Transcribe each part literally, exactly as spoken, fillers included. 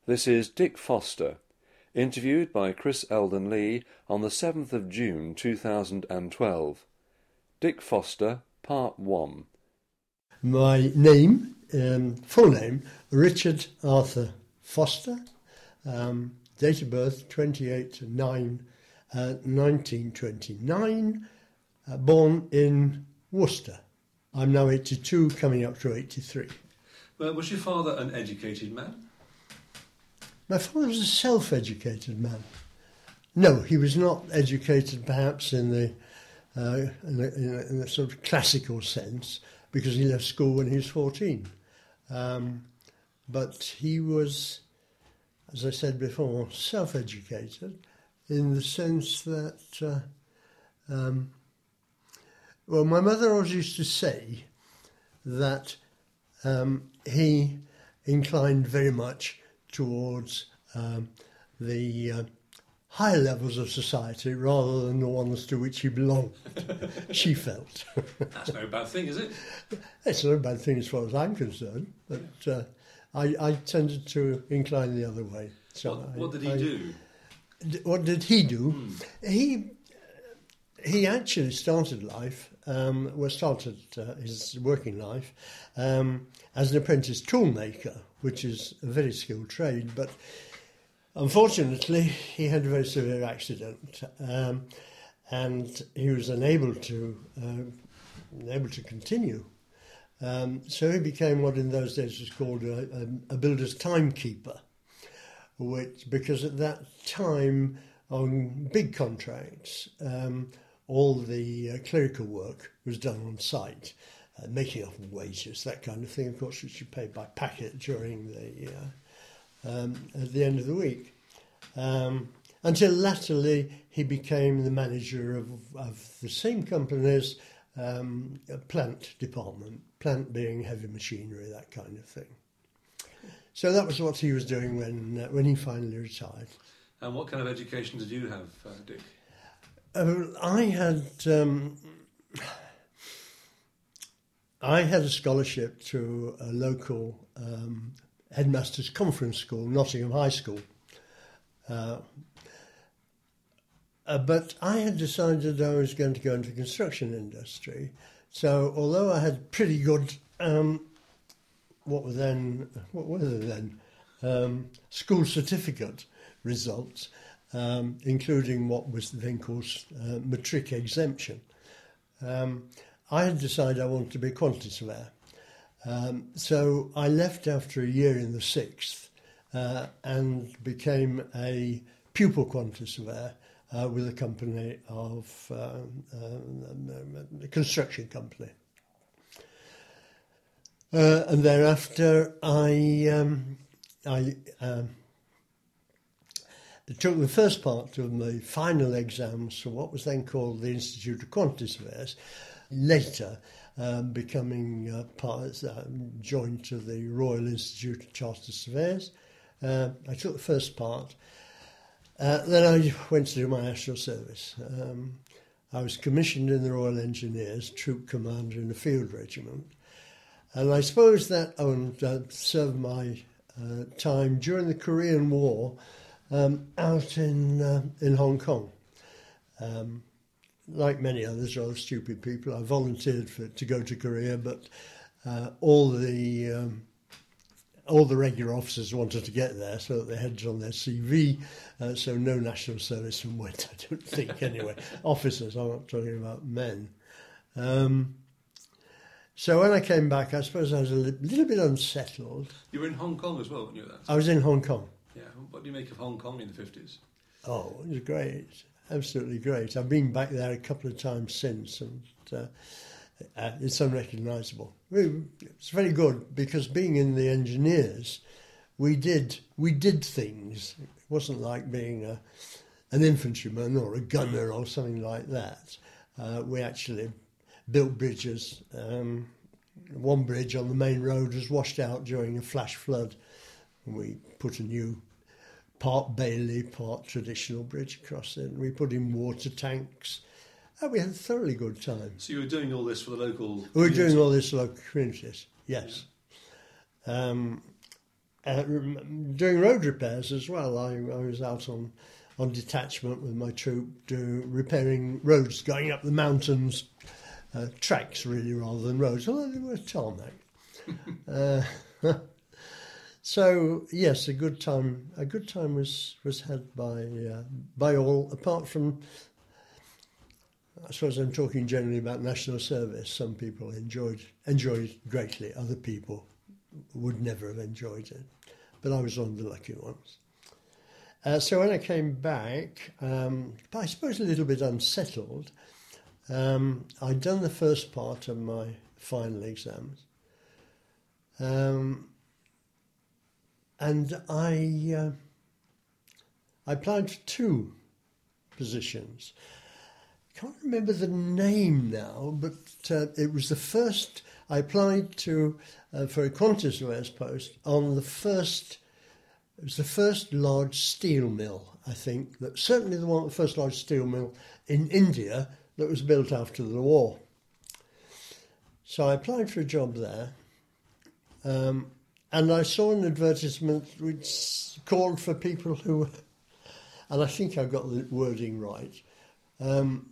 This is Dick Foster, interviewed by Chris Eldon Lee on the seventh of June two thousand twelve. Dick Foster, Part one. My name, um, full name, Richard Arthur Foster, um, date of birth twenty-eight nine nineteen twenty-nine, uh, born in Worcester. I'm now eighty-two, coming up to eighty-three. Well, was your father an educated man? My father was a self-educated man. No, he was not educated perhaps in the, uh, in, the in, the, in the sort of classical sense, because he left school when he was fourteen. Um, but he was, as I said before, self-educated in the sense that, uh, um, well, my mother always used to say that um, he inclined very much towards um, the uh, higher levels of society rather than the ones to which he belonged, she felt. That's no bad thing, is it? It's not a bad thing as far as I'm concerned, but uh, I, I tended to incline the other way. So what, I, what did he I, do? D- what did he do? Hmm. He he actually started life, um, well, started uh, his working life um, as an apprentice toolmaker, which is a very skilled trade, but unfortunately he had a very severe accident, um, and he was unable to uh, able to continue. Um, so he became what in those days was called a, a, a builder's timekeeper, which, because at that time on big contracts, um, all the uh, clerical work was done on site, uh, making up wages, that kind of thing, of course, which you paid by packet during the uh, um, at the end of the week. Um, until latterly he became the manager of, of the same company's um, plant department, plant being heavy machinery, that kind of thing. So that was what he was doing when uh, when he finally retired. And what kind of education did you have, uh, Dick? Uh, I had um, I had a scholarship to a local um, headmasters' conference school, Nottingham High School. Uh, uh, but I had decided I was going to go into the construction industry. So although I had pretty good um, what were then what were they then um, school certificate results, um, including what was then called uh, matric exemption, um, I had decided I wanted to be a quantity surveyor. Um, so I left after a year in the sixth uh, and became a pupil quantity surveyor uh, with a company of um, um, a construction company. Uh, and thereafter, I um, I um, took the first part of my final exams for what was then called the Institute of Quantity Surveyors, later um, becoming uh, part, uh, joined to the Royal Institute of Chartered Surveyors. Uh, I took the first part. Uh, then I went to do my national service. Um, I was commissioned in the Royal Engineers, troop commander in a field regiment. And I suppose that owned, uh, served my uh, time during the Korean War um, out in uh, in Hong Kong. Um, like many others, rather stupid people, I volunteered for to go to Korea, but uh, all the um, all the regular officers wanted to get there, so that they had it on their C V. Uh, so no national servicemen went, I don't think. Anyway, officers. I'm not talking about men. Um, So when I came back, I suppose I was a li- little bit unsettled. You were in Hong Kong as well, weren't you? That I was in Hong Kong. Yeah. What do you make of Hong Kong in the fifties? Oh, it was great. Absolutely great. I've been back there a couple of times since, and uh, uh, it's unrecognisable. It's very good because being in the engineers, we did we did things. It wasn't like being a, an infantryman or a gunner or something like that. Uh, we actually built bridges. Um, one bridge on the main road was washed out during a flash flood. We put a new part Bailey, part traditional bridge across it. And we put in water tanks. And we had a thoroughly good time. So you were doing all this for the local We were community? doing all this for local communities, yes. Yeah. Um, uh, doing road repairs as well. I, I was out on, on detachment with my troop, do, repairing roads going up the mountains, uh, tracks really rather than roads, although they were tarmac. uh, so yes, a good time. A good time was, was had by uh, by all, apart from. I suppose I'm talking generally about national service. Some people enjoyed enjoyed it greatly. Other people would never have enjoyed it. But I was one of the lucky ones. Uh, so when I came back, um, I suppose a little bit unsettled, um, I'd done the first part of my final exams. Um, and I, uh, I applied for two positions. Can't remember the name now, but uh, it was the first. I applied to uh, for a quantity surveyor's post on the first. It was the first large steel mill, I think. That certainly the one, the first large steel mill in India that was built after the war. So I applied for a job there, um, and I saw an advertisement which called for people who, and I think I got the wording right. Um,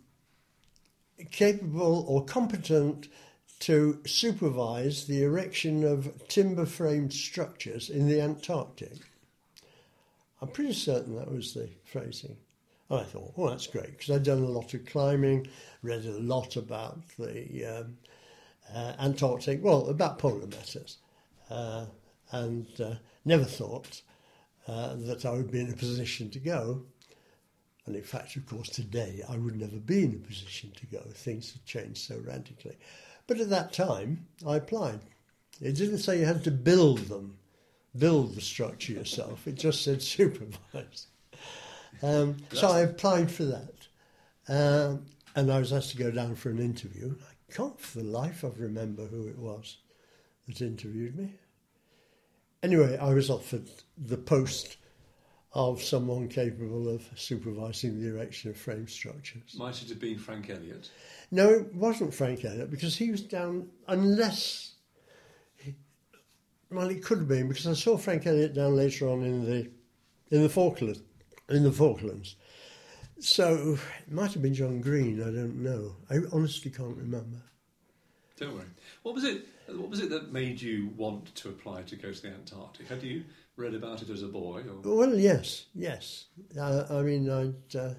capable or competent to supervise the erection of timber-framed structures in the Antarctic. I'm pretty certain that was the phrasing. And I thought, oh, that's great, because I'd done a lot of climbing, read a lot about the um, uh, Antarctic, well, about polar matters, uh, and uh, never thought uh, that I would be in a position to go. And in fact, of course, today I would never be in a position to go. Things have changed so radically. But at that time, I applied. It didn't say you had to build them, build the structure yourself. It just said supervise. Um, so I applied for that. Um, and I was asked to go down for an interview. I can't for the life of remember who it was that interviewed me. Anyway, I was offered the post of someone capable of supervising the erection of frame structures. Might it have been Frank Elliott? No, it wasn't Frank Elliott, because he was down, unless, he, well, it could have been, because I saw Frank Elliott down later on in the in the Falklands, in the Falklands. So it might have been John Green. I don't know. I honestly can't remember. Don't worry. What was it? What was it that made you want to apply to go to the Antarctic? Had you read about it as a boy? Or? Well, yes, yes. Uh, I mean, I'd uh,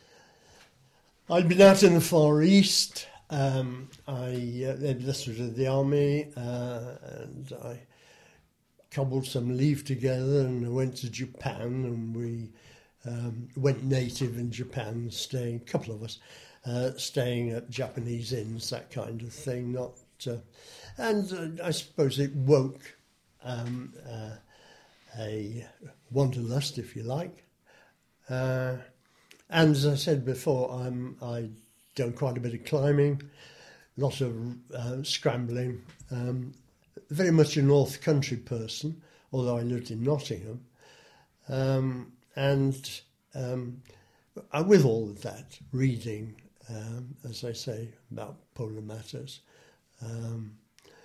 I'd been out in the Far East. Um, I uh, this was in the army, uh, and I cobbled some leave together, and I went to Japan, and we um, went native in Japan, staying a couple of us, uh, staying at Japanese inns, that kind of thing. Not, uh, and uh, I suppose it woke. Um, uh, a wanderlust, if you like. Uh, and as I said before, I'm, I've done quite a bit of climbing, a lot of uh, scrambling, um, very much a North Country person, although I lived in Nottingham. Um, and um, with all of that, reading, um, as I say, about polar matters, um,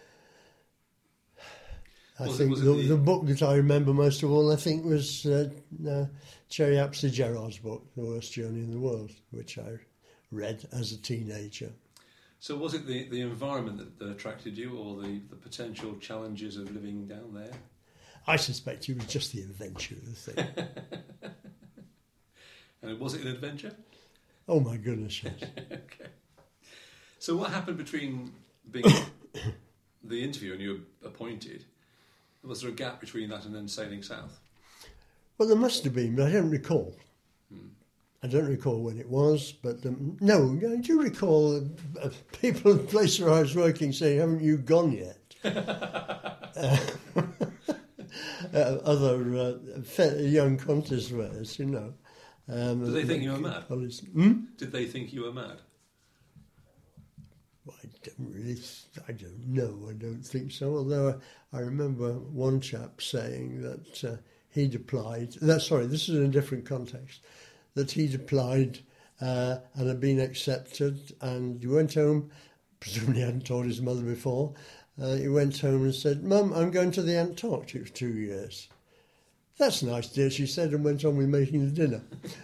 I was think it, the, the... the book that I remember most of all, I think, was uh, uh, Cherry Apsley Gerard's book, The Worst Journey in the World, which I read as a teenager. So was it the, the environment that, that attracted you, or the, the potential challenges of living down there? I suspect it was just the adventure of the thing. And was it an adventure? Oh my goodness, yes. Okay. So what happened between being the interview and you were appointed? Was there a gap between that and then sailing south? Well, there must have been, but I don't recall. Hmm. I don't recall when it was, but um, no, I do recall uh, people at the place where I was working saying, haven't you gone yet? uh, uh, other uh, young contests, you know. Um, Did they think you were mad? Hmm? Did they think you were mad? I don't really, I don't know, I don't think so, although I, I remember one chap saying that uh, he'd applied, that, sorry, this is in a different context, that he'd applied uh, and had been accepted, and he went home, presumably hadn't told his mother before, uh, he went home and said, Mum, I'm going to the Antarctic for two years. "That's nice, dear," she said, and went on with making the dinner.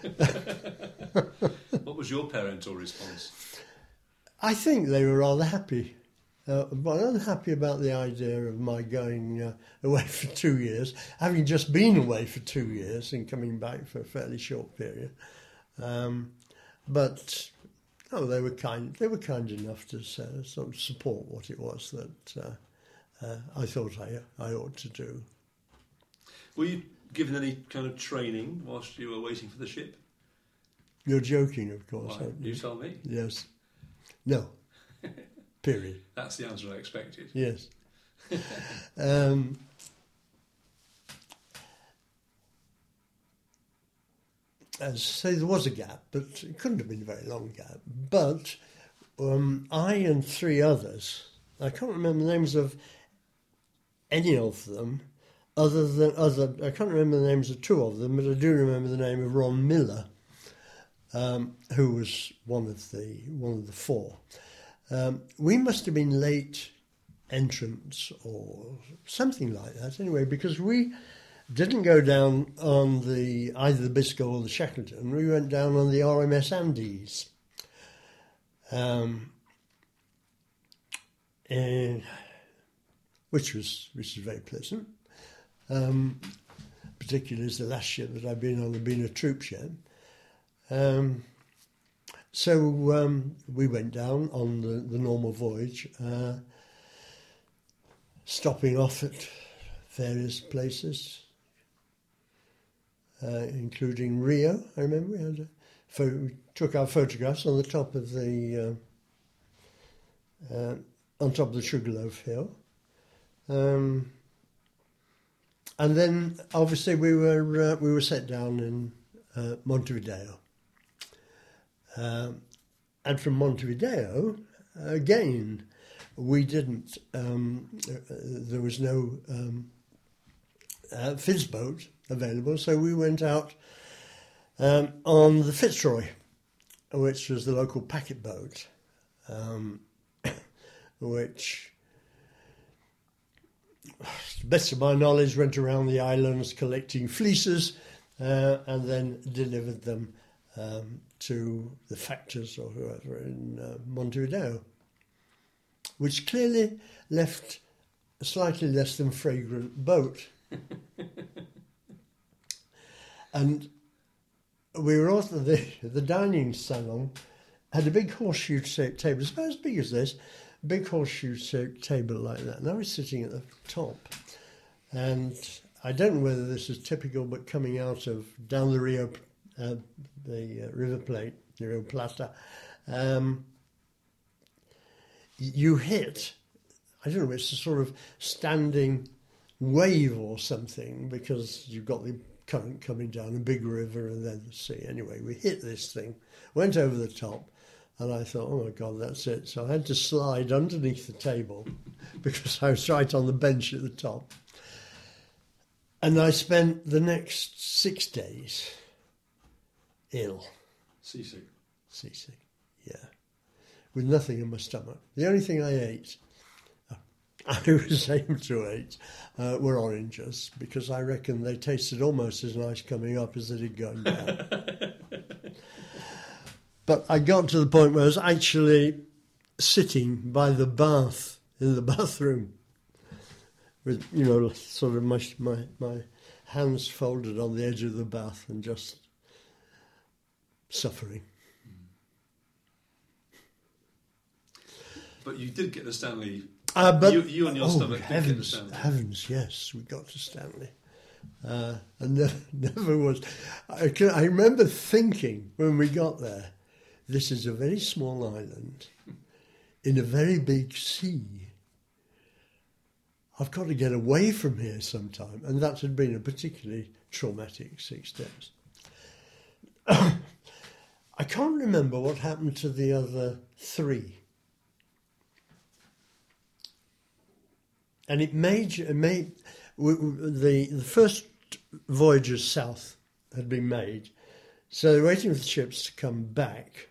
What was your parental response? I think they were rather happy. Uh, but unhappy about the idea of my going uh, away for two years, having just been away for two years and coming back for a fairly short period. Um, but oh, they were kind. They were kind enough to uh, sort of support what it was that uh, uh, I thought I I ought to do. Were you given any kind of training whilst you were waiting for the ship? You're joking, of course. Why? Aren't You you? tell me. Yes. No. Period. That's the answer I expected. Yes. um, as I say, there was a gap, but it couldn't have been a very long gap. But um, I and three others, I can't remember the names of any of them, other than other. I can't remember the names of two of them, but I do remember the name of Ron Miller, um, who was one of the one of the four. Um, we must have been late entrants or something like that anyway, because we didn't go down on the either the Biscoe or the Shackleton. We went down on the R M S Andes, um, and, which was which was very pleasant. Um, particularly as the last ship that I've been on had been a troop ship. Um, So um, we went down on the, the normal voyage, uh, stopping off at various places, uh, including Rio. I remember we had a pho- we took our photographs on the top of the uh, uh, on top of the Sugarloaf Hill, um, and then obviously we were uh, we were set down in uh, Montevideo. Um, and from Montevideo, again, we didn't, um, uh, there was no um, uh, Fizz boat available, so we went out um, on the Fitzroy, which was the local packet boat, um, which, to the best of my knowledge, went around the islands collecting fleeces uh, and then delivered them Um, to the factors or whoever in uh, Montevideo, which clearly left a slightly less than fragrant boat. And we were also, the, the dining salon had a big horseshoe-shaped table, it's about as big as this, a big horseshoe-shaped table like that, and I was sitting at the top. And I don't know whether this is typical, but coming out of down the Rio Uh, the uh, River Plate, the Rio Plata, um, you hit, I don't know, it's a sort of standing wave or something, because you've got the current coming down, a big river and then the sea. Anyway, we hit this thing, went over the top, and I thought, oh my God, that's it. So I had to slide underneath the table because I was right on the bench at the top. And I spent the next six days ill. Seasick. Seasick, yeah. With nothing in my stomach. The only thing I ate, I was able to eat, uh, were oranges, because I reckon they tasted almost as nice coming up as they did going down. But I got to the point where I was actually sitting by the bath, in the bathroom, with, you know, sort of my, my, my hands folded on the edge of the bath and just suffering. But you did get the Stanley. Uh, but, you, you and your oh, stomach heavens, did get the Stanley. Heavens, yes, we got to Stanley. Uh, and never, never was. I, can, I remember thinking when we got there, this is a very small island in a very big sea. I've got to get away from here sometime. And that had been a particularly traumatic six days. I can't remember what happened to the other three. And it made, it made the, the first voyages south had been made, so they were waiting for the ships to come back.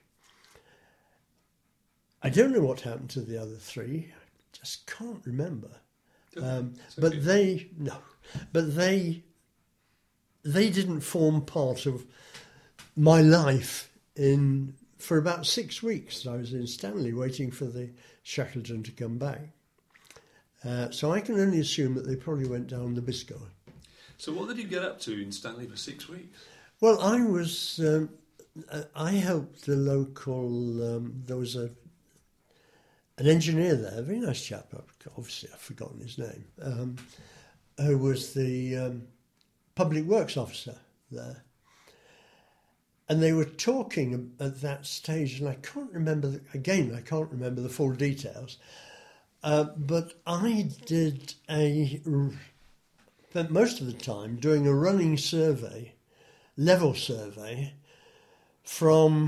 I don't know what happened to the other three, I just can't remember. Um, but they, no, but they they didn't form part of my life in for about six weeks. I was in Stanley waiting for the Shackleton to come back. Uh, so I can only assume that they probably went down the Biscoe. So what did you get up to in Stanley for six weeks? Well, I was, um, I helped the local, um, there was a an engineer there, a very nice chap, obviously I've forgotten his name, um, who was the um, public works officer there. And they were talking at that stage, and I can't remember, the, again, I can't remember the full details, uh, but I did a, spent most of the time doing a running survey, level survey, from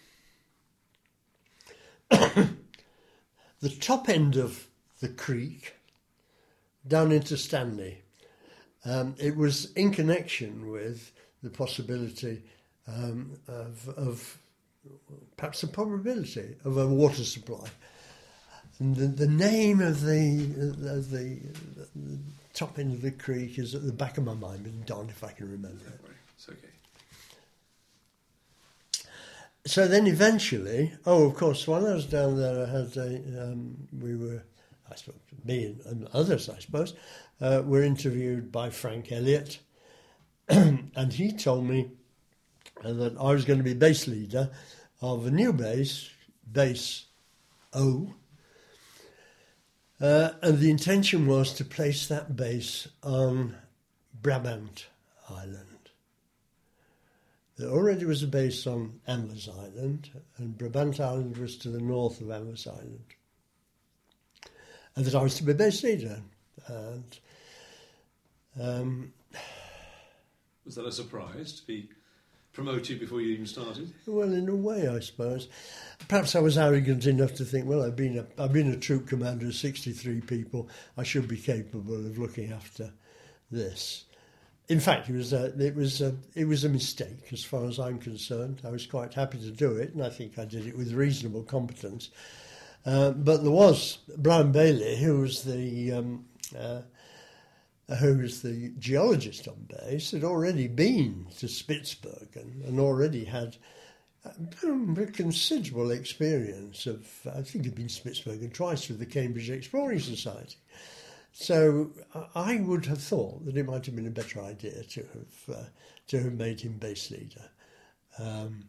the top end of the creek down into Stanley. Um, it was in connection with the possibility um, of, of perhaps a probability of a water supply. And the, the name of the, of the, the top end of the creek is at the back of my mind, but darned if I can remember it. It's okay. So then eventually, oh, of course, while I was down there, I had a, um, we were, I suppose, me and, and others, I suppose, uh, were interviewed by Frank Elliott, and he told me that I was going to be base leader of a new base, Base O, uh, and the intention was to place that base on Brabant Island. There already was a base on Amherst Island, and Brabant Island was to the north of Amherst Island. And that I was to be base leader. And um, was that a surprise to be promoted before you even started? Well, in a way, I suppose. Perhaps I was arrogant enough to think, well, I've been a, I've been a troop commander of sixty-three people. I should be capable of looking after this. In fact, it was a, it was a, it was a mistake as far as I'm concerned. I was quite happy to do it, and I think I did it with reasonable competence. Uh, but there was Brian Bailey, who was the um, uh, who was the geologist on base, had already been to Spitsbergen and already had a considerable experience of. I think he'd been to Spitsbergen twice with the Cambridge Exploring Society. So I would have thought that it might have been a better idea to have uh, to have made him base leader. Um,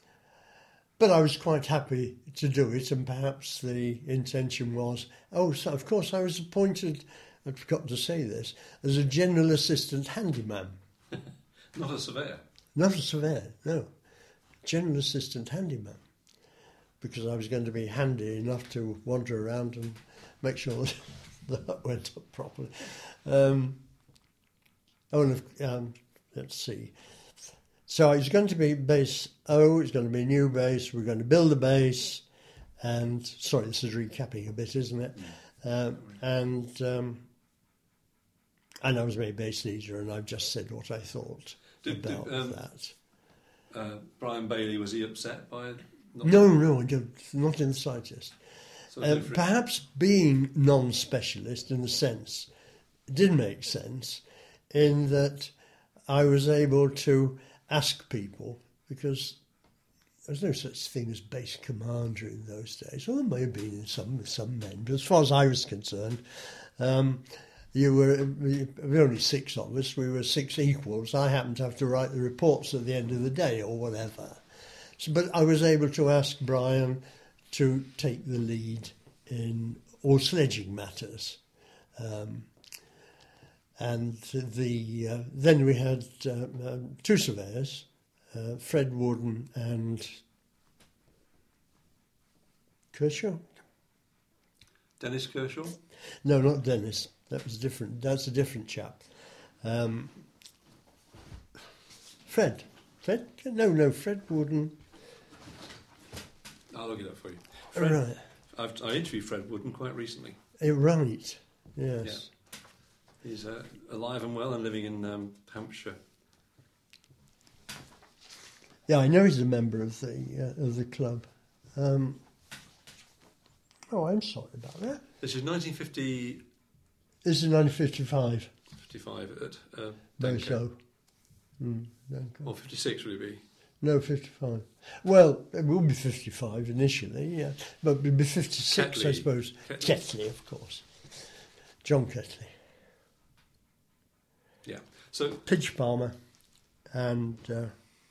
but I was quite happy to do it, and perhaps the intention was, oh, so of course I was appointed, I forgot to say this, as a general assistant handyman. Not a surveyor? Not a surveyor, no. General assistant handyman. Because I was going to be handy enough to wander around and make sure that that went up properly. Um, oh, and um, let's see. So it's going to be base O, it's going to be a new base, we're going to build a base, and, sorry, this is recapping a bit, isn't it? Um, and um, and I was made base leader, and I've just said what I thought did, about did, um, that. Uh, Brian Bailey, was he upset by it? Not No, no, I don't, not in the slightest. So Uh, perhaps being non-specialist in a sense did make sense in that I was able to ask people, because there was no such thing as base commander in those days. Well, there may have been in some some men, but as far as I was concerned, um, you were there were only six of us. We were six equals. I happened to have to write the reports at the end of the day or whatever. So, but I was able to ask Brian to take the lead in all sledging matters. Um, and the uh, then we had uh, um, two surveyors, uh, Fred Warden and Kershaw? Dennis Kershaw? No, not Dennis. That was different. That's a different chap. Um, Fred. Fred? No, no, Fred Warden. I'll look it up for you. Fred, Right. I've, I interviewed Fred Wooden quite recently. Eh, right. Yes. Yeah. He's uh, alive and well and living in um, Hampshire. Yeah, I know he's a member of the uh, of the club. Um, oh, I'm sorry about that. This is nineteen fifty, This is nineteen fifty-five. fifty-five at uh, Very Denker. so. Mm, Dancourt. Or fifty-six would it be? No, fifty-five. Well, it will be fifty-five initially, yeah. But it'll be fifty-six, Ketley. I suppose. Ketley. Ketley, of course. John Ketley. Yeah. So Pidge Palmer and... Uh,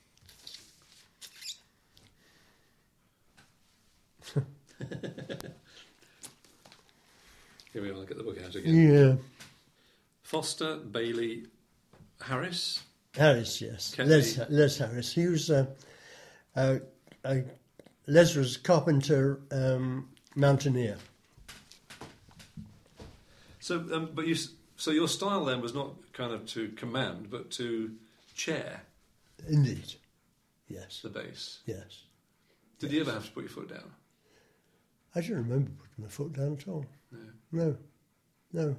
here we are, get the book out again. yeah. Foster, Bailey, Harris. Harris, yes. Ketley. Les, Les Harris. He was... Uh, uh, uh, Les was carpenter, um, mountaineer. So, um, but you, s- so your style then was not kind of to command, but to chair Indeed. Yes. the bass. Yes. Did you ever have to put your foot down? I don't remember putting my foot down at all. No. No. No.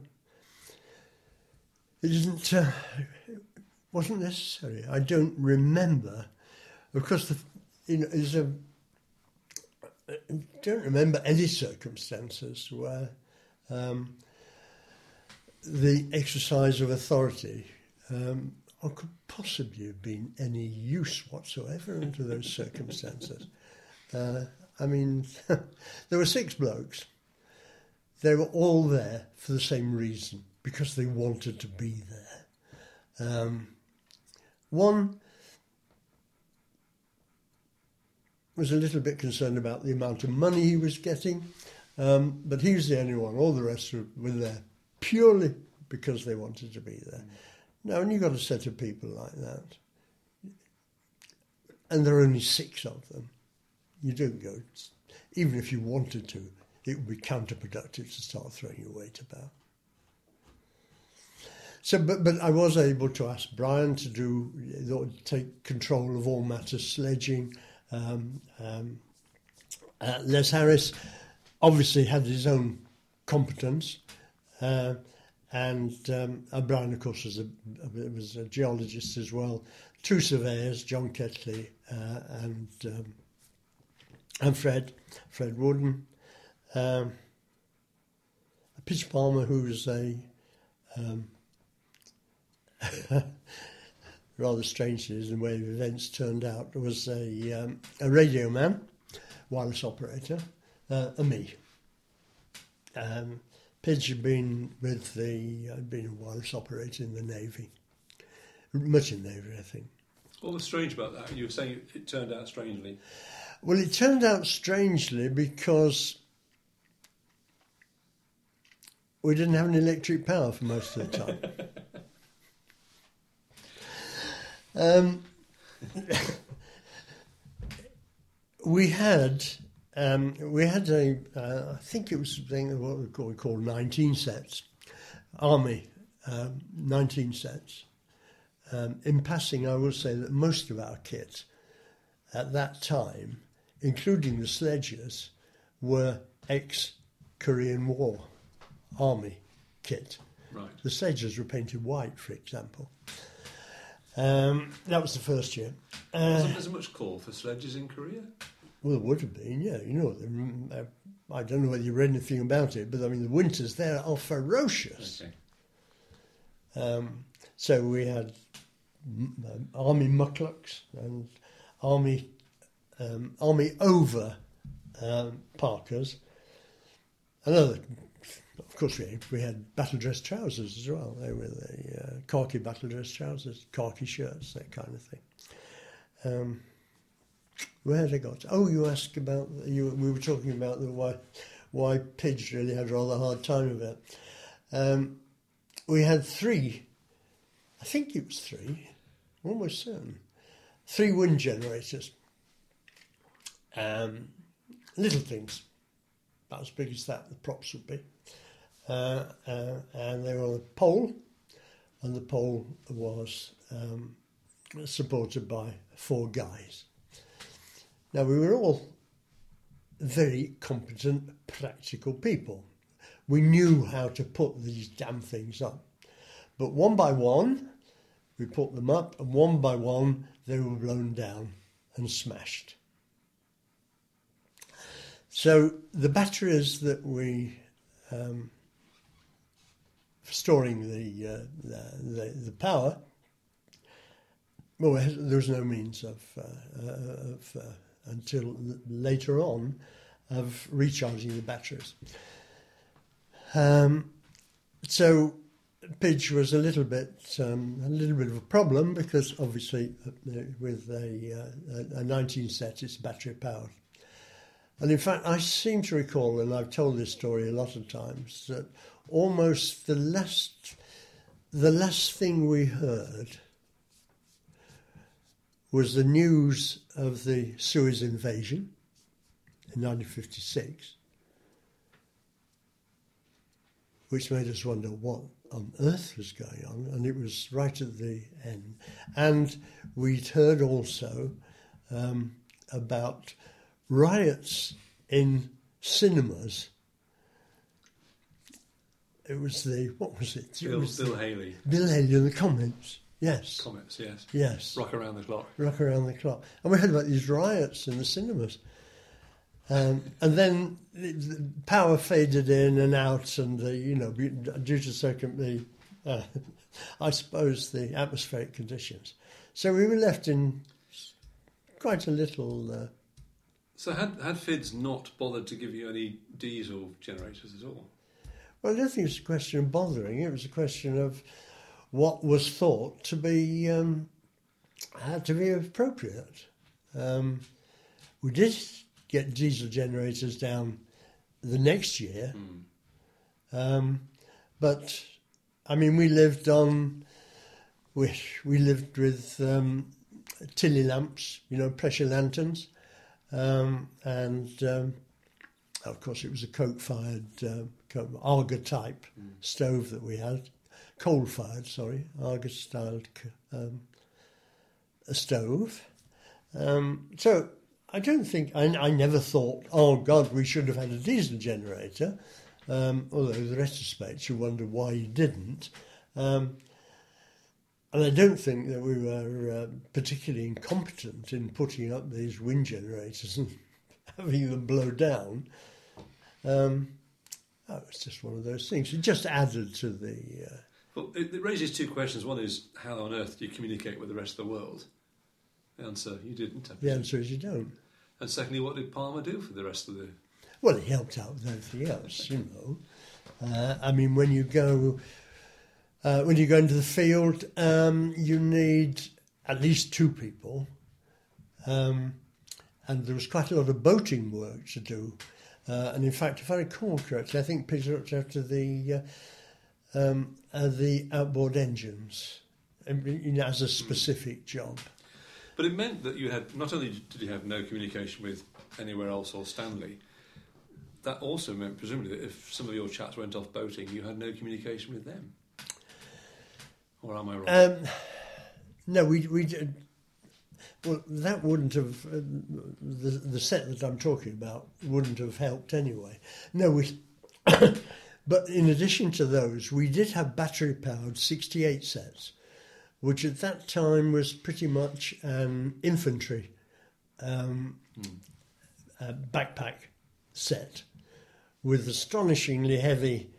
It isn't... Uh, it wasn't necessary. I don't remember. Of course, the, you know, is a... I don't remember any circumstances where um, the exercise of authority um, or could possibly have been any use whatsoever under those circumstances. Uh, I mean, there were six blokes. They were all there for the same reason, because they wanted to be there. Um, one was a little bit concerned about the amount of money he was getting, um, but he was the only one. All the rest were, were there purely because they wanted to be there. Mm. Now, when you've got a set of people like that, and there are only six of them, you don't go, even if you wanted to, it would be counterproductive to start throwing your weight about. So, but, but I was able to ask Brian to do, take control of all matters sledging. Um, um, uh, Les Harris obviously had his own competence, uh, and um, uh, Brian, of course, was a, was a geologist as well. Two surveyors, John Ketley uh, and um, and Fred, Fred Wooden. Um, Pidge Palmer, who was a um, rather strangely, as the way of events turned out, was a um, a radio man, wireless operator, uh, and me. Um, Pidge had been with the, had been a wireless operator in the Navy, much in the Navy, I think. What was strange about that? You were saying it, it turned out strangely. Well, it turned out strangely because we didn't have any electric power for most of the time. um, we had um, we had a uh, I think it was something what we call, called nineteen sets, Army um, nineteen sets. Um, in passing, I will say that most of our kit at that time, including the sledges, were ex-Korean War Army kit. Right. The sledges were painted white, for example. Um, that was the first year. Uh, Wasn't there as much call for sledges in Korea? well, there would have been, yeah. You know, the, uh, I don't know whether you read anything about it, but I mean, the winters there are ferocious. Okay. Um, so we had um, army mucklucks and army um, army over um, parkas. Another, of course, we had, we had battle dress trousers as well. They were the uh, khaki battle dress trousers, khaki shirts, that kind of thing. Um, where had I got? Oh, you asked about you. We were talking about the why why Pidge really had a rather hard time of it. Um, we had three. I think it was three, almost certain. Three wind generators. Um, little things, about as big as that, the props would be. Uh, uh, and they were on a pole, and the pole was um, supported by four guys. Now, we were all very competent, practical people. We knew how to put these damn things up. But one by one, we put them up, and one by one, they were blown down and smashed. So the batteries that we, um, for storing the, uh, the, the the power, well, there was no means of, uh, uh, of uh, until l- later on, of recharging the batteries. Um, so Pidge was a little bit um, a little bit of a problem because obviously uh, with a, uh, a nineteen set it's battery powered. And in fact, I seem to recall, and I've told this story a lot of times, that almost the last the last thing we heard was the news of the Suez invasion in nineteen fifty-six, which made us wonder what on earth was going on, and it was right at the end. And we'd heard also um, about riots in cinemas. It was the, what was it? Bill, it was Bill the, Haley. Bill Haley and the Comments, yes. Comments, yes. Yes. Rock Around the Clock. Rock Around the Clock. And we heard about these riots in the cinemas. Um, and then the, the power faded in and out, and the, you know, due to circum the, uh, I suppose, the atmospheric conditions. So we were left in quite a little. Uh, so had had F I D S not bothered to give you any diesel generators at all? well, I don't think it's a question of bothering. It was a question of what was thought to be um, had to be appropriate. Um, we did get diesel generators down the next year. Mm. Um, but, I mean, we lived on, we, we lived with um, Tilly lamps, you know, pressure lanterns. Um, and, um, of course, it was a coke-fired, uh, Arga type mm. stove that we had. Coal-fired, sorry, Arga-styled um, a stove. Um, so, I don't think, I, I never thought, oh God, we should have had a diesel generator, um, although the rest of Spates you wonder why you didn't. Um, and I don't think that we were uh, particularly incompetent in putting up these wind generators and having them blow down. Um, that was just one of those things. It just added to the... Uh, well, it, it raises two questions. One is, how on earth do you communicate with the rest of the world? The answer, you didn't. The answer is you don't. And secondly, what did Palmer do for the rest of the... Well, he helped out with everything else, you know. Uh, I mean, when you go uh, when you go into the field, um, you need at least two people. Um, and there was quite a lot of boating work to do. Uh, and in fact, if I recall correctly, I think Peter looked after the, uh, um, uh, the outboard engines, you know, as a specific job. But it meant that you had, not only did you have no communication with anywhere else or Stanley, that also meant presumably that if some of your chaps went off boating, you had no communication with them. Or am I wrong? Um, no, we we did. Well, that wouldn't have uh, the the set that I'm talking about wouldn't have helped anyway. No, we. But in addition to those, we did have battery powered sixty-eight sets, which at that time was pretty much an infantry um, mm. uh, backpack set with astonishingly heavy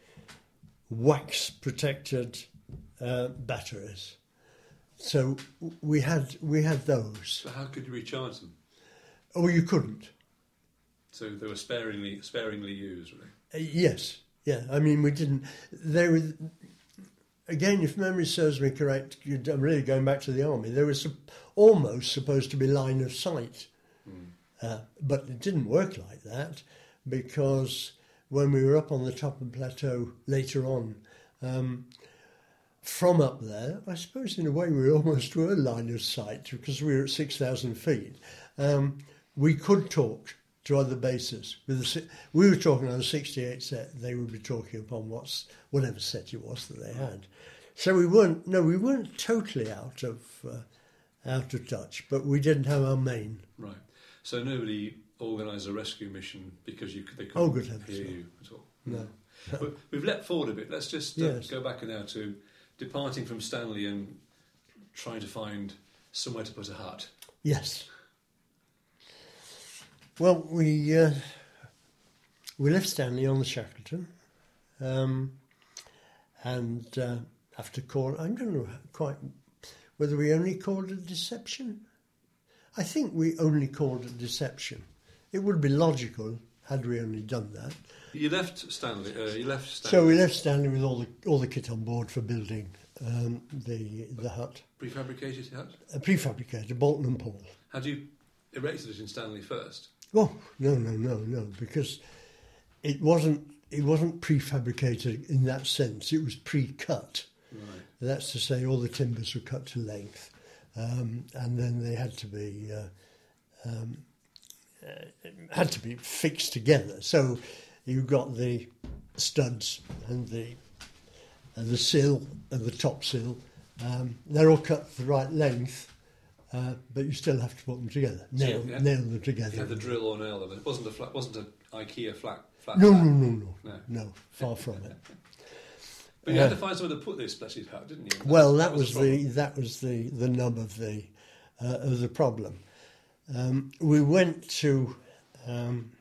wax-protected uh, batteries. So we had we had those. So how could you recharge them? Oh, you couldn't. So they were sparingly sparingly used, really? Uh, yes, yeah. I mean, we didn't. They were. Again, if memory serves me correct, I'm really going back to the army. There was almost supposed to be line of sight, mm. uh, but it didn't work like that because when we were up on the top of the plateau later on, um, from up there, I suppose in a way we almost were line of sight because we were at six thousand feet. Um, we could talk to other bases. With the, we were talking on a sixty-eight set, they would be talking upon what's whatever set it was that they had. So we weren't no, we weren't totally out of uh, out of touch, but we didn't have our main. Right. So nobody organised a rescue mission because you they couldn't oh, good heavens, hear no. you at all. No. But we've leapt forward a bit. Let's just uh, yes. go back now to departing from Stanley and trying to find somewhere to put a hut. Yes. Well, we uh, we left Stanley on the Shackleton, um, and uh, after call, I don't know quite. whether we only called it deception. I think we only called it deception. It would be logical had we only done that. You left Stanley. Uh, you left Stanley. So we left Stanley with all the all the kit on board for building um, the the hut. Prefabricated hut. A prefabricated, Bolton and Paul. Had you erected it in Stanley first? Oh no no no no because it wasn't it wasn't prefabricated in that sense. It was pre-cut. Right. That's to say, all the timbers were cut to length, um, and then they had to be uh, um, uh, had to be fixed together. So you got the studs and the and the sill and the top sill. Um, they're all cut the right length, uh, but you still have to put them together, nail, So, yeah. nail them together. You had the drill or nail them. It wasn't a flat. Wasn't an IKEA flat. flat No, flat. no, no, no, No. no, far from it. But you Uh, had to find somewhere to put this blessed hut, didn't you? Well, that was a the problem. that was the, the nub of the uh, of the problem. Um, we went to um,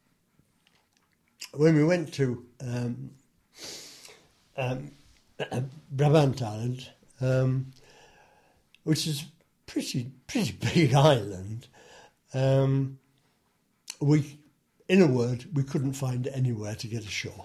when we went to um, um, Brabant Island, um, which is pretty pretty big island. Um, we, in a word, we couldn't find anywhere to get ashore.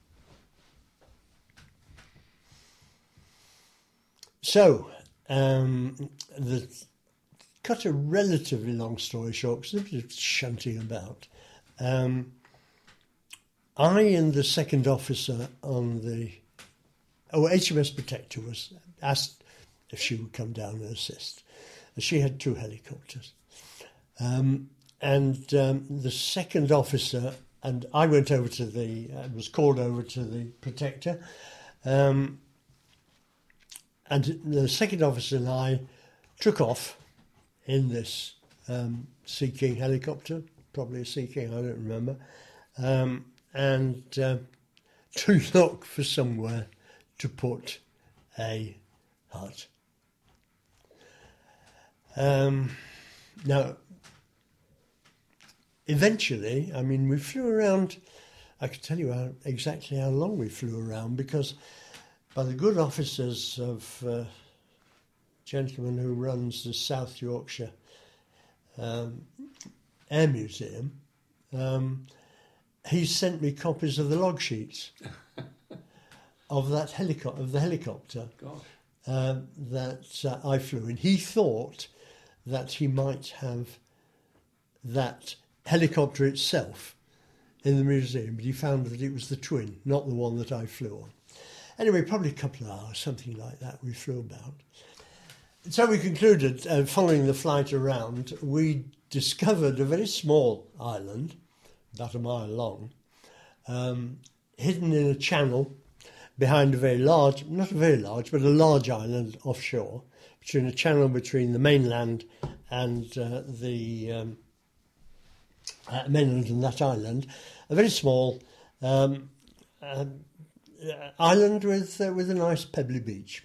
So, um, the, cut a relatively long story short, because there was shunting about. Um, I and the second officer on the oh H M S Protector was asked if she would come down and assist. She had two helicopters, um, and um, the second officer and I went over to the uh, was called over to the Protector. Um, And the second officer and I took off in this um, Sea King helicopter, probably a Sea King, I don't remember, um, and uh, to look for somewhere to put a hut. Um, now, eventually, I mean, we flew around, I can tell you how, exactly how long we flew around, because by the good offices of a uh, gentleman who runs the South Yorkshire um, Air Museum, um, he sent me copies of the log sheets of that helicopter, of the helicopter uh, that uh, I flew in. He thought that he might have that helicopter itself in the museum, but he found that it was the twin, not the one that I flew on. Anyway, probably a couple of hours, something like that, we flew about. So we concluded, uh, following the flight around, we discovered a very small island, about a mile long, um, hidden in a channel behind a very large, not a very large, but a large island offshore, between a channel between the mainland and uh, the um, uh, mainland and that island, a very small um, uh, island with uh, with a nice pebbly beach.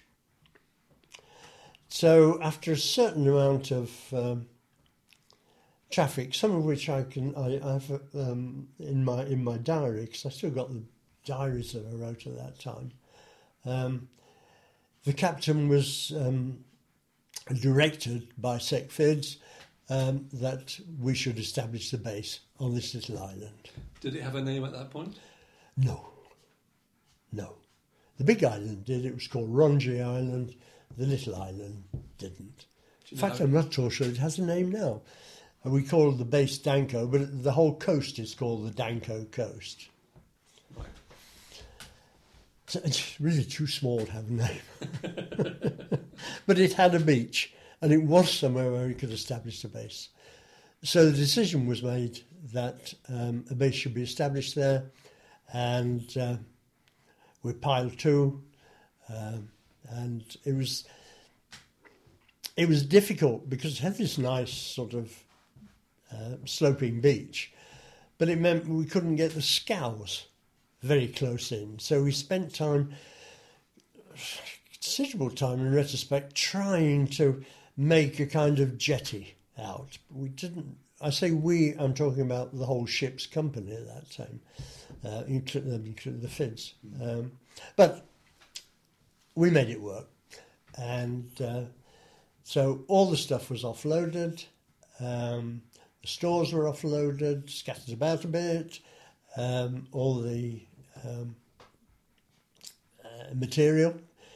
So after a certain amount of um, traffic, some of which I can I I have um, in my in my diary, because I still got the diaries that I wrote at that time. Um, the captain was um, directed by SecFids um, that we should establish the base on this little island. Did it have a name at that point? No. No. The big island did. It was called Ronji Island. The little island didn't. In fact, I'm not so sure it has a name now. We call the base Danko, but the whole coast is called the Danko Coast. Right. So it's really too small to have a name. But it had a beach, and it was somewhere where we could establish a base. So the decision was made that um, a base should be established there, and uh, we piled two, um, and it was it was difficult because it had this nice sort of uh, sloping beach, but it meant we couldn't get the scows very close in. So we spent time, considerable time in retrospect, trying to make a kind of jetty out. We didn't. I say we. I'm talking about the whole ship's company at that time, uh, including, including the Fids. Um, but we made it work, and uh, so all the stuff was offloaded. Um, the stores were offloaded, scattered about a bit. Um, all the um, uh, material,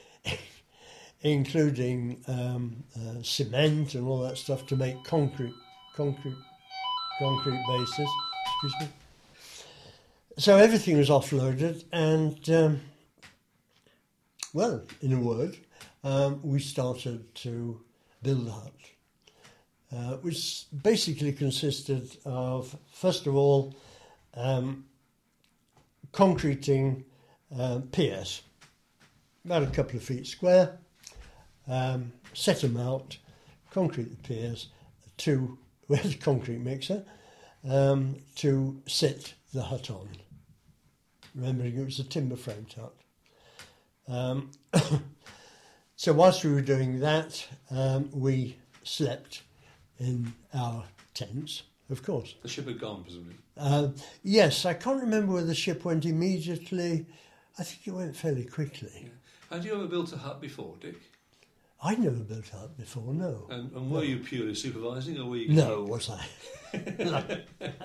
including um, uh, cement and all that stuff to make concrete, concrete, concrete bases. Excuse me. So everything was offloaded, and um, well, in a word, um, we started to build the hut, uh, which basically consisted of, first of all, um, concreting uh, piers, about a couple of feet square, um, set them out, concrete the piers, to, we had a concrete mixer, um, to sit the hut on. Remembering it was a timber framed hut. Um, so whilst we were doing that, um, we slept in our tents, of course. The ship had gone, presumably. Uh, yes, I can't remember whether the ship went immediately. I think it went fairly quickly. Yeah. Had you ever built a hut before, Dick? I'd never built a hut before, no. And, and were no. you purely supervising, or were you... No, was I?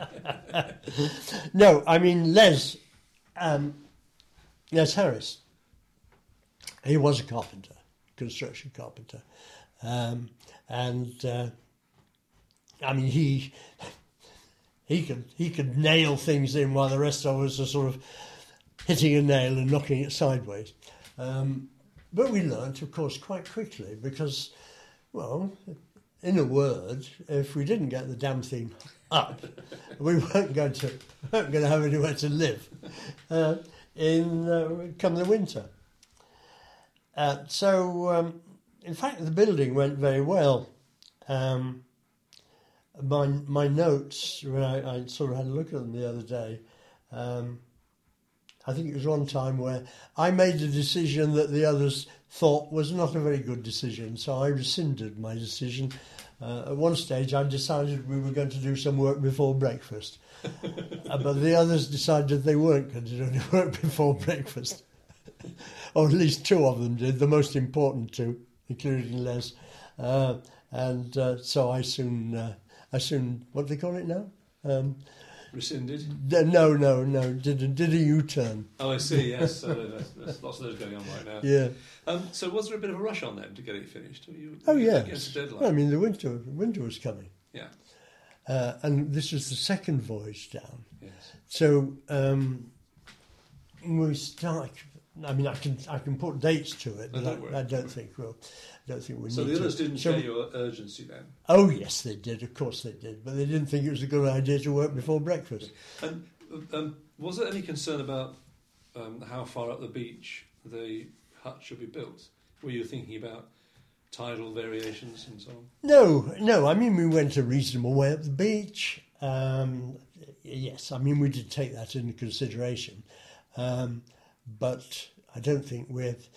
No, I mean, Les, um, Les Harris, he was a carpenter, construction carpenter. Um, and, uh, I mean, he... He could he could nail things in while the rest of us are sort of hitting a nail and knocking it sideways. Um, but we learnt, of course, quite quickly because, well, in a word, if we didn't get the damn thing up, we weren't going to weren't going to have anywhere to live uh, in uh, come the winter. Uh, so, um, in fact, the building went very well. Um, My my notes, when I, I sort of had a look at them the other day, um, I think it was one time where I made a decision that the others thought was not a very good decision, so I rescinded my decision. Uh, at one stage I decided we were going to do some work before breakfast, uh, but the others decided they weren't going to do any work before breakfast. Or at least two of them did, the most important two, including Les. Uh, and uh, so I soon... Uh, I soon, what do they call it now? Um, Rescinded? D- no, no, no. Did a, did a U-turn. Oh, I see. Yes, so there's, there's lots of those going on right now. Yeah. Um, so, was there a bit of a rush on them to get it finished? Were you, Oh, were you yes. against a deadline? Well, I mean, the winter, winter was coming, Yeah. uh, and this was the second voyage down. Yes. So um, we start. I mean, I can I can put dates to it, No, but don't worry. I, I don't think well, I don't think we So need the to. others didn't So- share your urgency then. Oh yes, they did. Of course they did, but they didn't think it was a good idea to work before breakfast. And um, was there any concern about um, how far up the beach the hut should be built? Were you thinking about tidal variations and so on? No, no. I mean, we went a reasonable way up the beach. Um, yes, I mean, we did take that into consideration, um, but I don't think with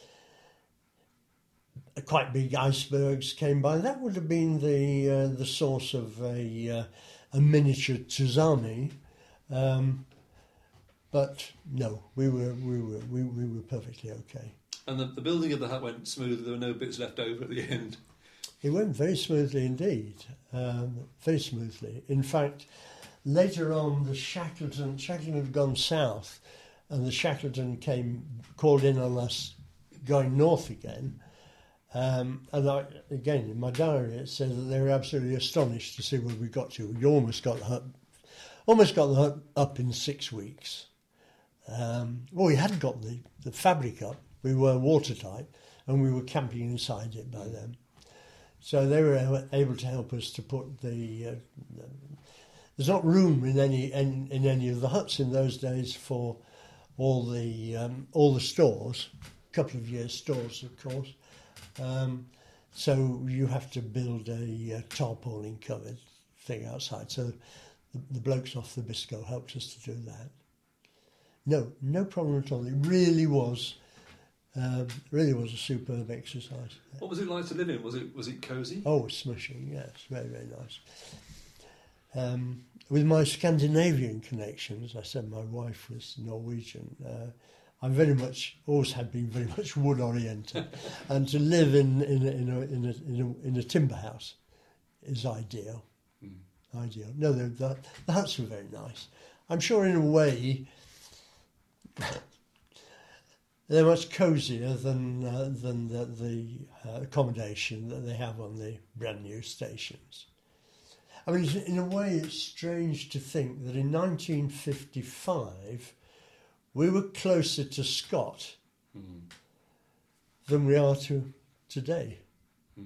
quite big icebergs came by. That would have been the uh, the source of a uh, a miniature tsunami. Um, but no, we were we were we, we were perfectly okay. And the, the building of the hut went smooth. There were no bits left over at the end. It went very smoothly indeed, um, very smoothly. In fact, later on, the Shackleton Shackleton had gone south, and the Shackleton came called in on us going north again. Um, and I, again, in my diary, it said that they were absolutely astonished to see where we got to. We almost got the hut, almost got the hut up in six weeks. Um, well, we hadn't got the, the fabric up. We were watertight, and we were camping inside it by then. So they were able to help us to put the. Uh, the there's not room in any in, in any of the huts in those days for all the um, all the stores. A couple of years stores, of course. Um, so you have to build a uh, tarpaulin covered thing outside. So the, the blokes off the Biscoe helped us to do that. No, no problem at all. It really was. Um, really was a superb exercise. What was it like to live in? Was it was it cosy? Oh, smashing, yes, very, very nice. Um, with my Scandinavian connections, I said my wife was Norwegian, uh, I'm very much, always have been very much wood oriented, and to live in in a, in a, in a, in a, in a timber house is ideal. Mm. Ideal. No, the, the, the huts were very nice. I'm sure in a way they're much cosier than uh, than the, the uh, accommodation that they have on the brand new stations. I mean, in a way, it's strange to think that in nineteen fifty-five we were closer to Scott mm. than we are to today. Mm.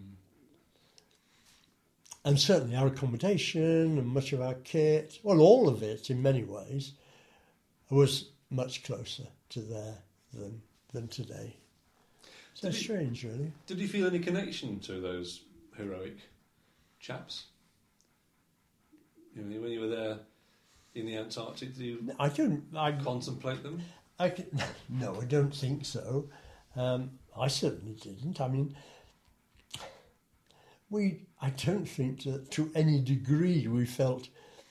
And certainly our accommodation and much of our kit, well, all of it in many ways, was much closer to there than than today. So did strange, you, really. Did you feel any connection to those heroic chaps? You know, when you were there in the Antarctic, do you I don't, I, contemplate them? I can, no, I don't think so. Um, I certainly didn't. I mean, we. I don't think that to any degree we felt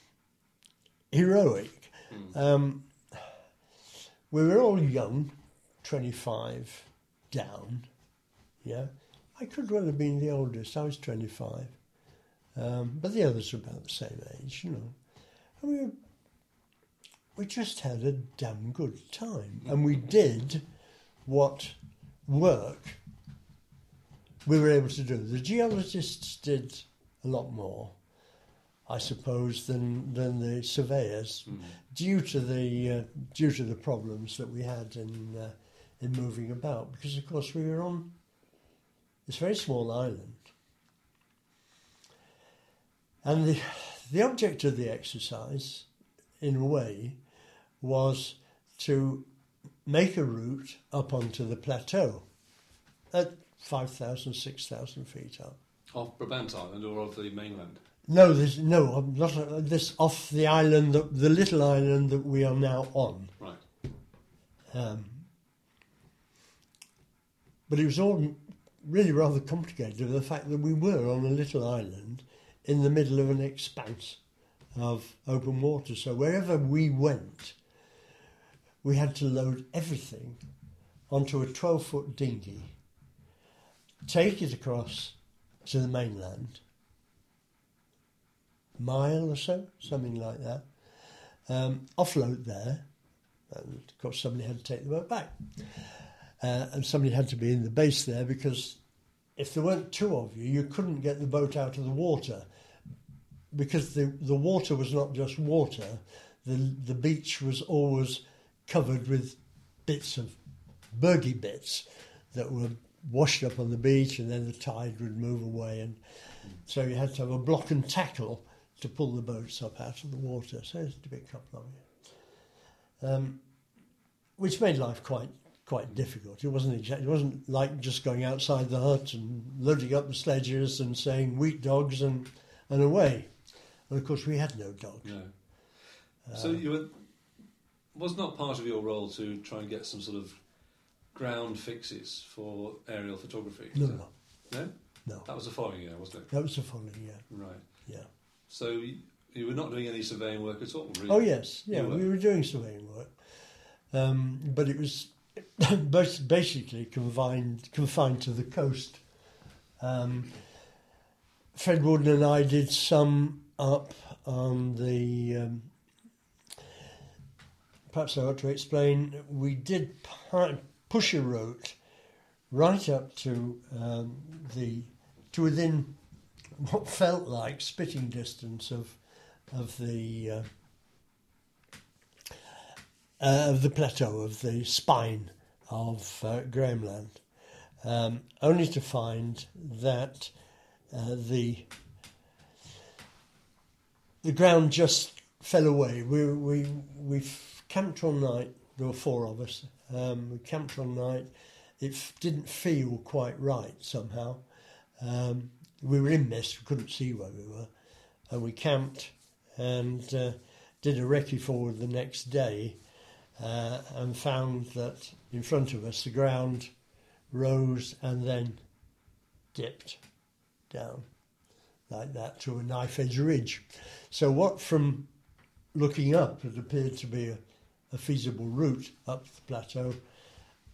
heroic. Mm. Um, we were all young, twenty-five down. Yeah, I could well have been the oldest. I was twenty-five. Um, but the others were about the same age, you know. And we were, we just had a damn good time. And we did what work we were able to do. The geologists did a lot more, I suppose, than than the surveyors, mm. due to the uh, due to the problems that we had in uh, in moving about. Because of course we were on this very small island. And the, the object of the exercise, in a way, was to make a route up onto the plateau at five thousand, six thousand feet up. Off Brabant Island or off the mainland? No, there's, no, not uh, this off the island, that, the little island that we are now on. Right. Um, but it was all really rather complicated with the fact that we were on a little island in the middle of an expanse of open water. So wherever we went, we had to load everything onto a twelve-foot dinghy, take it across to the mainland, a mile or so, something like that, um, offload there, and of course somebody had to take the boat back. Uh, and somebody had to be in the base there, because if there weren't two of you, you couldn't get the boat out of the water, because the, the water was not just water. The the beach was always covered with bits of bergy bits that were washed up on the beach, and then the tide would move away, and so you had to have a block and tackle to pull the boats up out of the water. So it had to be a couple of you, um, which made life quite quite difficult. It wasn't exactly, it wasn't like just going outside the hut and loading up the sledges and saying wheat dogs and and away. And of course we had no dogs. No. Uh, so you were, was not part of your role to try and get some sort of ground fixes for aerial photography? No, no. No? No. That was the following year, wasn't it? That was the following year. Right. Yeah. So you, you were not doing any surveying work at all, really? Oh, yes. Yeah, we were doing surveying work. Um, but it was basically confined, confined to the coast. Um, Fred Wood and I did some up on the... Um, perhaps I ought to explain, we did push a route right up to um, the to within what felt like spitting distance of of the uh, uh, of the plateau, of the spine of uh, Grahamland, um, only to find that uh, the the ground just fell away. We we we camped all night. There were four of us. Um, we camped all night. It f- didn't feel quite right somehow. Um, we were in mist. We couldn't see where we were, and we camped and uh, did a recce forward the next day, uh, and found that in front of us the ground rose and then dipped down like that to a knife-edge ridge. So what from looking up it appeared to be a, a feasible route up the plateau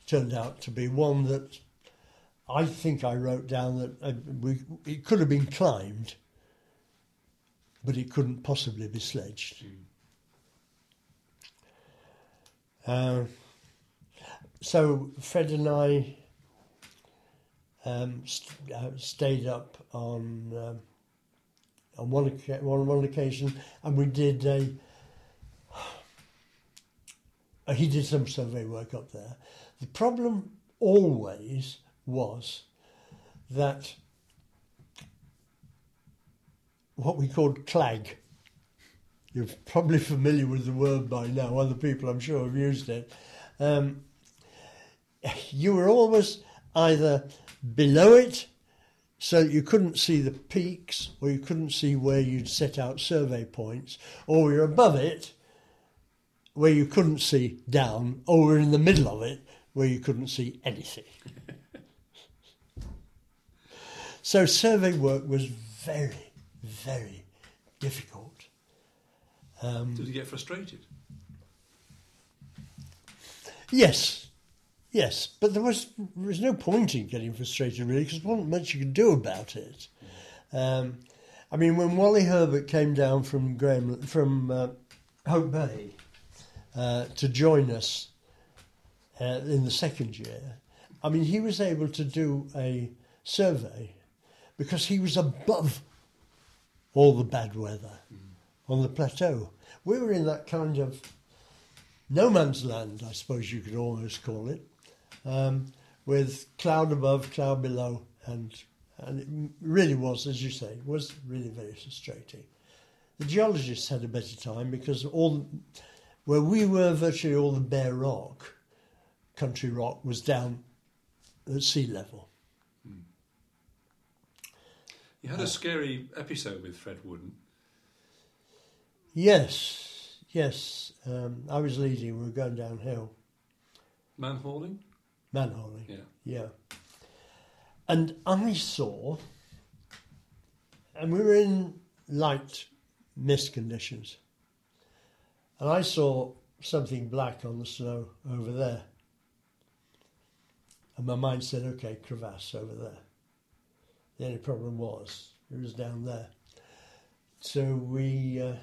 turned out to be one that I think I wrote down that uh, we, it could have been climbed, but it couldn't possibly be sledged. Mm. Uh, so Fred and I um, st- uh, stayed up on um, on one, oca- one one occasion, and we did a. Uh, he did some survey work up there. The problem always was that what we called clag. You're probably familiar with the word by now. Other people, I'm sure, have used it. Um, you were always either below it, so you couldn't see the peaks, or you couldn't see where you'd set out survey points, or you're above it, where you couldn't see down, or we're in the middle of it, where you couldn't see anything. So survey work was very, very difficult. Um, Did you get frustrated? Yes, yes, but there was there was no point in getting frustrated really, because there wasn't much you could do about it. Um, I mean, when Wally Herbert came down from Graham from uh, Hope Bay uh, to join us uh, in the second year, I mean, he was able to do a survey because he was above all the bad weather mm. on the plateau. We were in that kind of no man's land, I suppose you could almost call it, um, with cloud above, cloud below, and and it really was, as you say, was really very frustrating. The geologists had a better time because all where we were, virtually all the bare rock, country rock, was down at sea level. Hmm. You had a uh, scary episode with Fred Wooden. Yes, yes. Um, I was leading, we were going downhill. Man-hauling? Man-hauling, yeah. yeah. And I saw, and we were in light mist conditions, and I saw something black on the snow over there. And my mind said, okay, crevasse over there. The only problem was, it was down there. So we uh,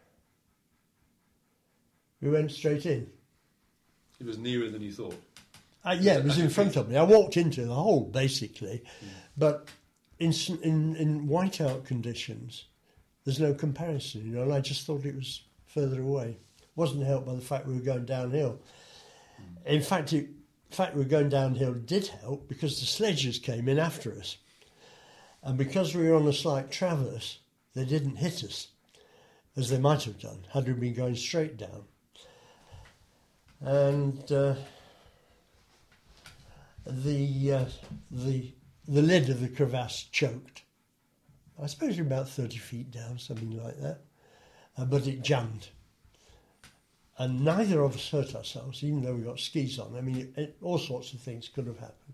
we went straight in. It was nearer than you thought? Uh, yeah, it was in front of me. I walked into the hole, basically. Mm. But in, in in whiteout conditions, there's no comparison, you know, and I just thought it was further away. Wasn't helped by the fact we were going downhill. Mm. In fact, it, the fact we were going downhill did help because the sledges came in after us. And because we were on a slight traverse, they didn't hit us, as they might have done, had we been going straight down. And uh, the uh, the the lid of the crevasse choked. I suppose we're about thirty feet down, something like that. Uh, but it jammed. And neither of us hurt ourselves, even though we got skis on. I mean, it, it, all sorts of things could have happened.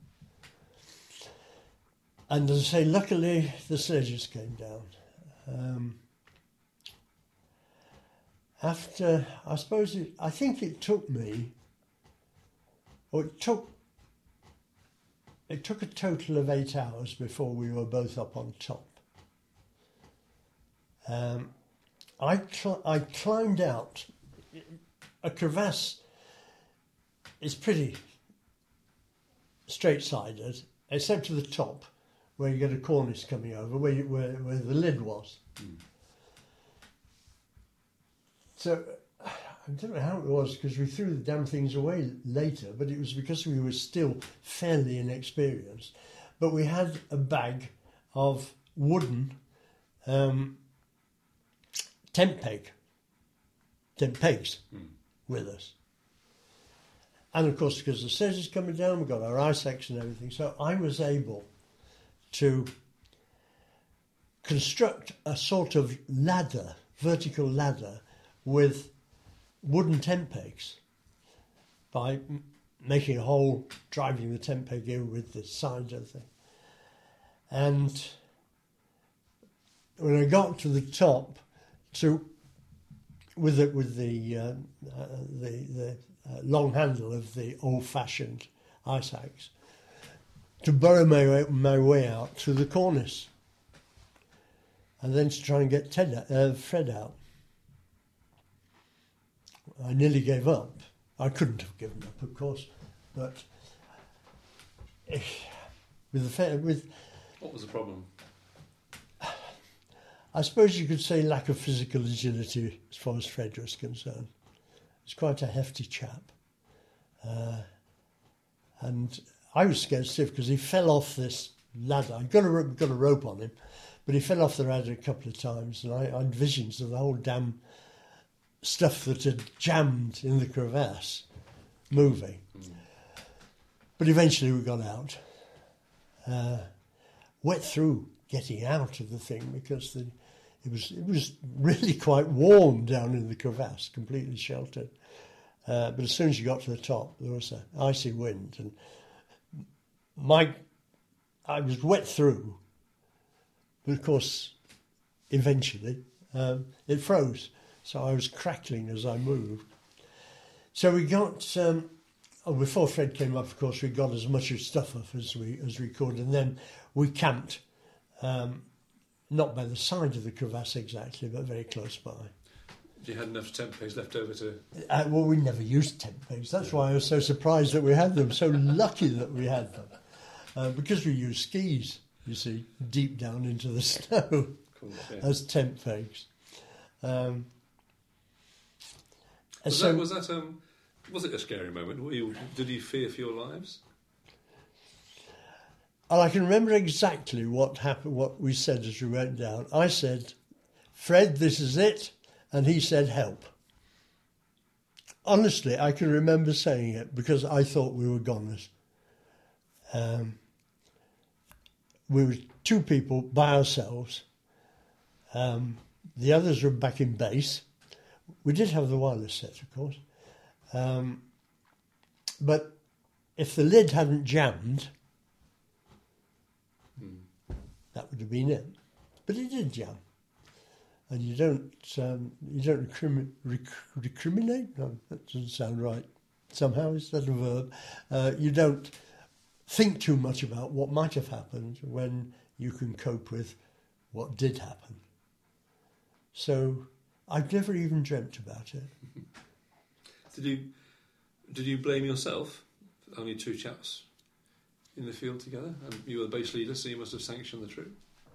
And as I say, luckily the sledges came down. Um, after, I suppose, it, I think it took me, or it took, it took a total of eight hours before we were both up on top. Um, I cl- I climbed out. A crevasse is pretty straight-sided, except to the top, where you get a cornice coming over, where you, where, where the lid was. Mm. So I don't know how it was, because we threw the damn things away later, but it was because we were still fairly inexperienced. But we had a bag of wooden um, tent peg, tent pegs mm. with us. And of course, because the sledge is coming down, we've got our ice axe and everything, so I was able to construct a sort of ladder, vertical ladder, with wooden tent pegs by m- making a hole, driving the tent peg in with the side of the thing. And when I got to the top, to with the with the uh, uh, the, the uh, long handle of the old-fashioned ice axe, to burrow my way, my way out through the cornice, and then to try and get Ted, uh, Fred out. I nearly gave up. I couldn't have given up, of course, but with the with. What was the problem? I suppose you could say lack of physical agility as far as Fred was concerned. He's quite a hefty chap. Uh, and I was scared stiff because he fell off this ladder. I got a, got a rope on him, but he fell off the ladder a couple of times, and I, I had visions of the whole damn stuff that had jammed in the crevasse moving. Mm. But eventually we got out. Uh, wet through getting out of the thing because the, it was it was really quite warm down in the crevasse, completely sheltered. Uh, but as soon as you got to the top, there was an icy wind, and my I was wet through. But of course, eventually um, it froze, so I was crackling as I moved. So we got. Um, oh, before Fred came up, of course, we got as much of stuff off as we as we could, and then we camped. Um, not by the side of the crevasse exactly, but very close by. You had enough tent pegs left over to... Uh, well, we never used tent pegs. That's why I was so surprised that we had them, so lucky that we had them. Uh, because we used skis, you see, deep down into the snow cool, yeah. as tent pegs. Um, was, so, that, was that... Um, was it a scary moment? Were you, did you fear for your lives? And I can remember exactly what happened, what we said as we went down. I said, Fred, this is it. And he said, help. Honestly, I can remember saying it because I thought we were goners. Um, we were two people by ourselves. Um, the others were back in base. We did have the wireless set, of course. Um, but if the lid hadn't jammed, that would have been it, but it did jam, and you don't um, you don't recrimi- rec- recriminate. No, that doesn't sound right. Somehow is that a verb? Uh, you don't think too much about what might have happened when you can cope with what did happen. So I've never even dreamt about it. Did you did you blame yourself? Only two chaps in the field together, and you were the base leader, so you must have sanctioned the trip.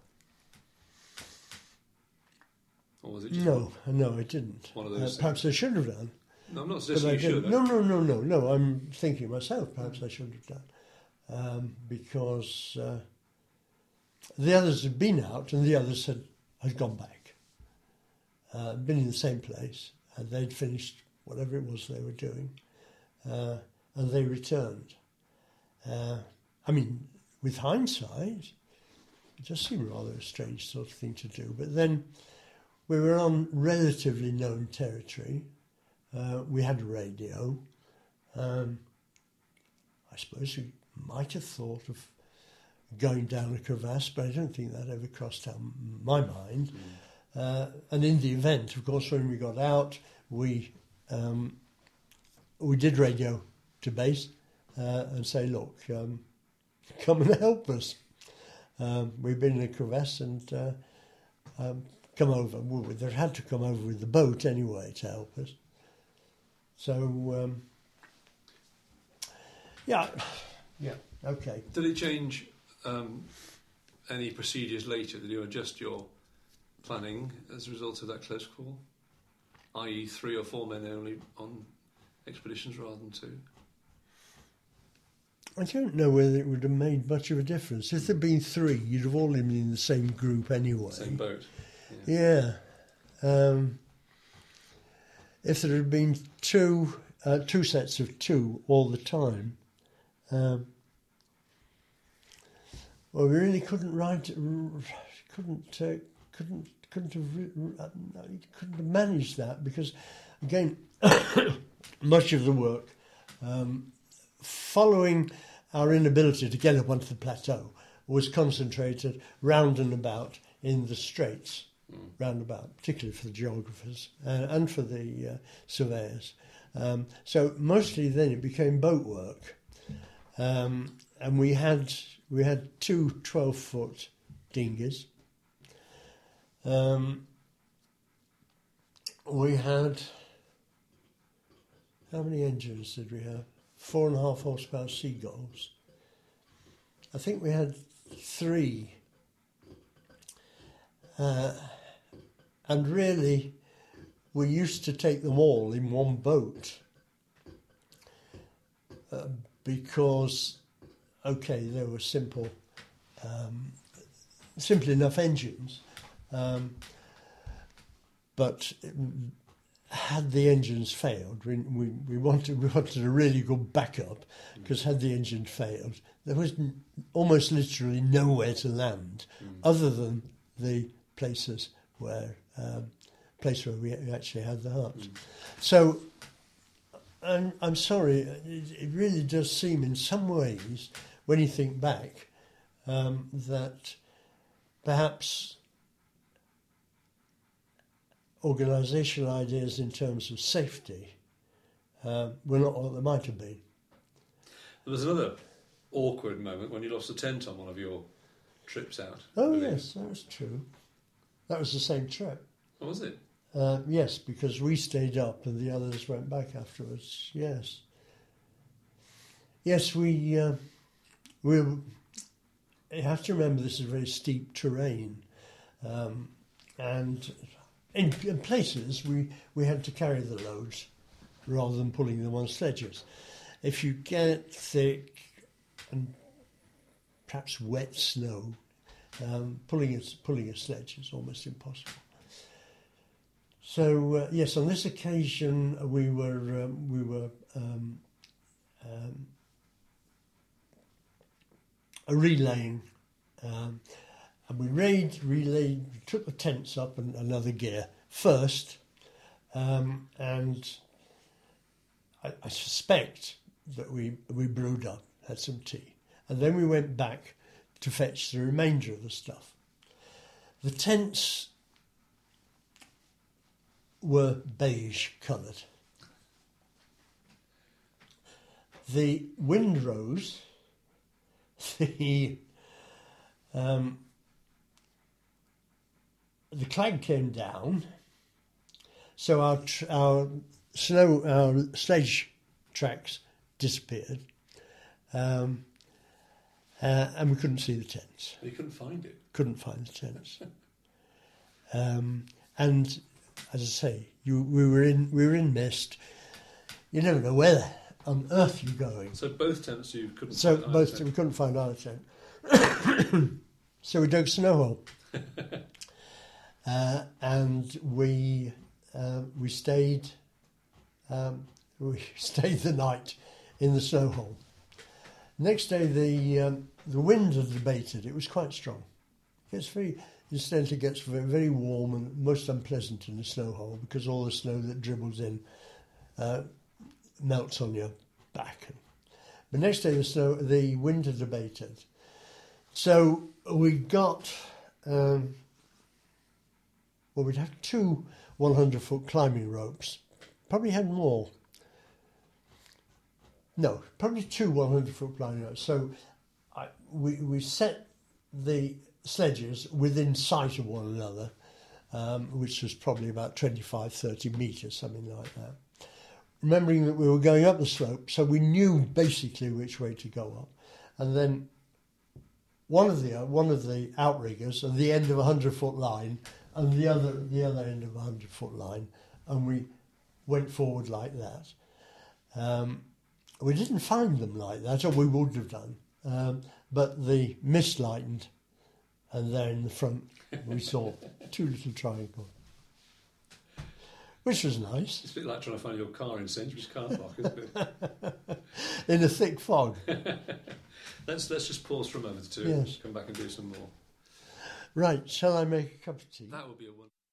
Or was it just no, one? no, I didn't. One of those. Uh, perhaps I should have done. No, I'm not suggesting you should. No, no, no, no, no. I'm thinking myself. Perhaps I should have done, um, because uh, the others had been out, and the others had had gone back, uh, been in the same place, and they'd finished whatever it was they were doing, uh, and they returned. Uh, I mean, with hindsight, it does seem rather a strange sort of thing to do. But then we were on relatively known territory. Uh, we had a radio. Um, I suppose we might have thought of going down a crevasse, but I don't think that ever crossed our, my mind. Mm. Uh, and in the event, of course, when we got out, we um, we did radio to base. Uh, and say, look, um, come and help us. Um, we've been in a crevasse and uh, um, come over. Well, they had to come over with the boat anyway to help us. So, um, yeah, yeah, okay. Did it change um, any procedures later? Did you adjust your planning as a result of that close call? that is three or four men only on expeditions rather than two? I don't know whether it would have made much of a difference. If there'd been three, you'd have all been in the same group anyway. Same boat. Yeah. yeah. Um, if there had been two, uh, two sets of two all the time, um, well, we really couldn't write, couldn't, uh, couldn't, couldn't have, couldn't have managed that because, again, much of the work. Um, Following our inability to get up onto the plateau was concentrated round and about in the straits, mm. round about, particularly for the geographers uh, and for the uh, surveyors. Um, so mostly then it became boat work. Um, and we had we had two twelve-foot dinghies. Um, we had, how many engines did we have? Four and a half horsepower Seagulls. I think we had three. Uh, and really, we used to take them all in one boat. Uh, because, okay, they were simple, um, simple enough engines. Um, but had the engines failed, we, we, we wanted we wanted a really good backup, because had the engine failed, there was n- almost literally nowhere to land, mm. other than the places where um, place where we actually had the hut. Mm. So, I'm I'm sorry, it, it really does seem in some ways, when you think back, um, that perhaps organisational ideas in terms of safety uh, were not what they might have been. There was another awkward moment when you lost a tent on one of your trips out. Oh, yes, that was true. That was the same trip. Oh, was it? Uh, yes, because we stayed up and the others went back afterwards, yes. Yes, we... Uh, we you have to remember this is very steep terrain. Um, and... In, in places, we, we had to carry the loads rather than pulling them on sledges. If you get thick and perhaps wet snow, um, pulling, a, pulling a sledge is almost impossible. So, uh, yes, on this occasion, we were, um, we were um, um, relaying. Um, And we relayed, relayed, took the tents up and another gear first, um, and I, I suspect that we, we brewed up, had some tea, and then we went back to fetch the remainder of the stuff. The tents were beige coloured. The windrows, the... Um, The clag came down, so our tr- our snow our sledge tracks disappeared, um, uh, and we couldn't see the tents. You couldn't find it. Couldn't find the tents, um, and as I say, you we were in we were in mist. You never know where on earth you're going. So both tents you couldn't. So find both tent. we couldn't find either tent. So we dug a snow hole. Uh, and we uh, we stayed um, we stayed the night in the snow hole. Next day, the um, the wind had abated. It was quite strong. It's very incidentally gets very, very warm and most unpleasant in the snow hole because all the snow that dribbles in uh, melts on your back. But next day, the snow the wind had abated, so we got. Um, Well, we'd have two hundred-foot climbing ropes. Probably had more. No, probably two hundred-foot climbing ropes. So I, we we set the sledges within sight of one another, um, which was probably about twenty-five, thirty metres, something like that. Remembering that we were going up the slope, so we knew basically which way to go up. And then one of the one of the outriggers at the end of a hundred-foot line, and the other the other end of a hundred-foot line, and we went forward like that. Um, we didn't find them like that, or we would have done, um, but the mist lightened, and there in the front we saw two little triangles, which was nice. It's a bit like trying to find your car in Sainsbury's car park, isn't it? In a thick fog. let's let's just pause for a moment to yes. come back and do some more. Right, shall I make a cup of tea? That would be a wonderful.